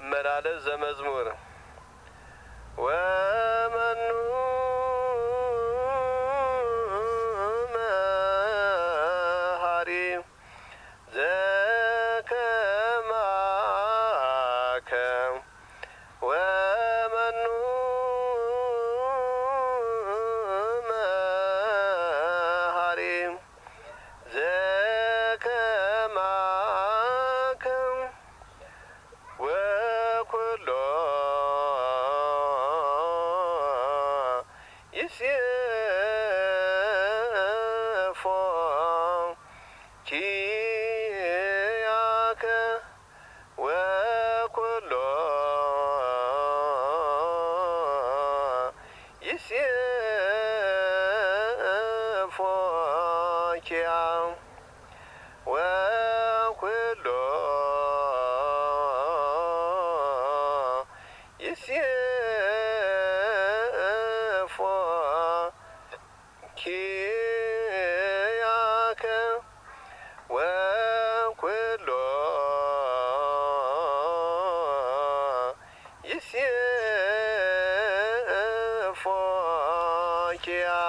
አመላለስ ዘመዝሙር ወመኑ መሃሪ ዘከማከ ወመኑ መሃሪ ዘከማከ ወኩሎ ይሴፎ ኪያከ ወኩሎ ይሴፎ ኪያ ወኩሎ ይሴፎ ኪያከ ወኩሎ ይሴፎ ኪያ